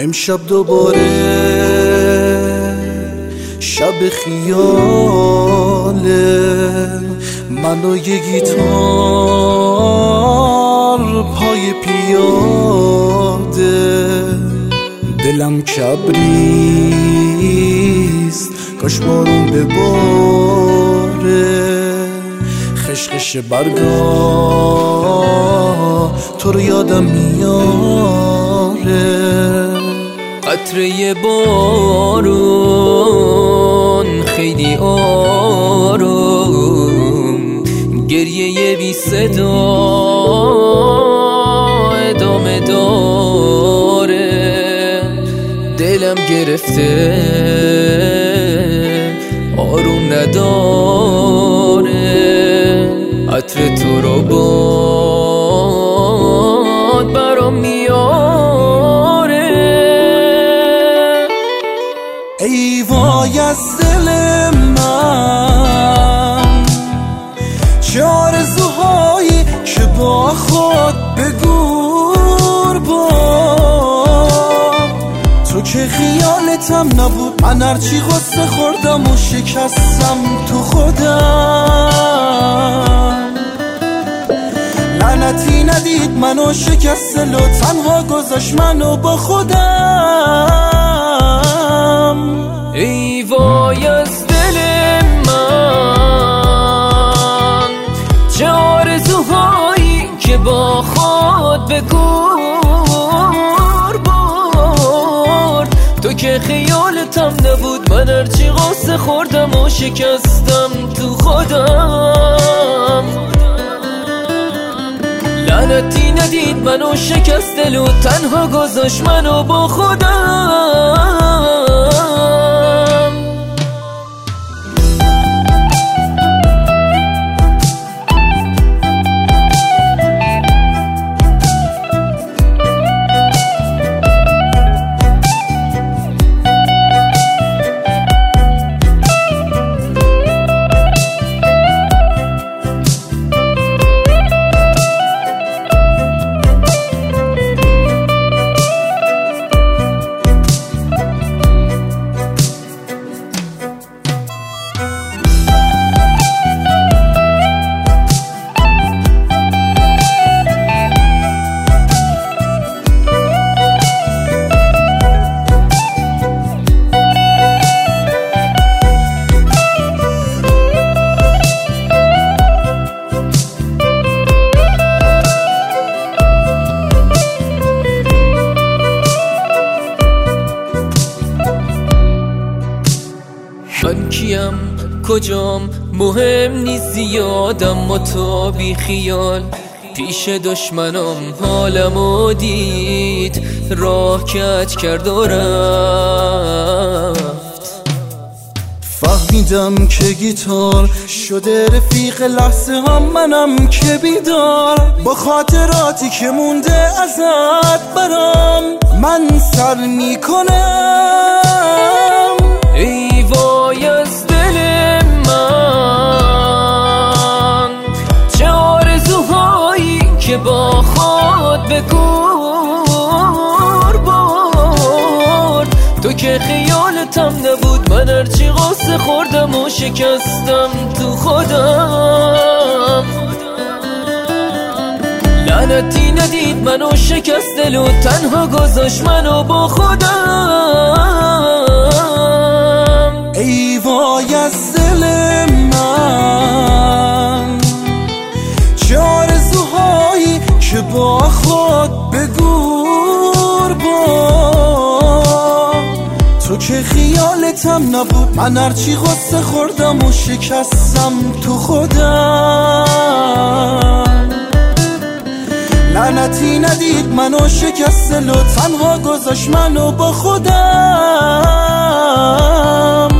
امشب دوباره شب خیاله، من و یه گیتار پای پیاده، دلم کبریست کاش بارون بباره، خشخش برگا تو رو یادم میاره، قطره بارون خیلی آروم، گریه بی صدا ادامه داره، دلم گرفته آروم نداره، عطر تو رو باد برام میاره. ای وای از دل من، چه آرزوهایی که با خود بگور بار، تو که خیالتم نبود، من هرچی غصه خوردم و شکستم تو خودم، لعنتی ندید منو شکست دل و تنها گذاشت منو با خودم. ای وای از دل من، چه آرزوهایی که با خود به گور برد، تو که خیالتم نبود، من هرچی غصه خوردم و شکستم تو خودم، لعنتی ندید منو شکست دل و تنها گذاشت منو با خودم. من کیم کجام مهم نیست زیادم و تو بی خیال، پیش دشمنم حالمو دید راه کج کرد و رفت، فهمیدم که گیتار شده رفیق لحظه هم، منم که بیدار با خاطراتی که مونده ازت برام من سر میکنم. ای وای از دل من، چه آرزوهایی که با خود به گور برد، تو که خیالتم نبود، من هرچی غصه خوردم و شکستم تو خودم، لعنتی ندید منو شکست دل و تنها گذاشت منو با خودم. ای وای از دل من، چه آرزوهایی که با خود به گور برد، تو که خیالتم نبود، من هرچی غصه خوردم و شکستم تو خودم، لعنتی ندید منو شکست دل و تنها گذاشت منو با خودم.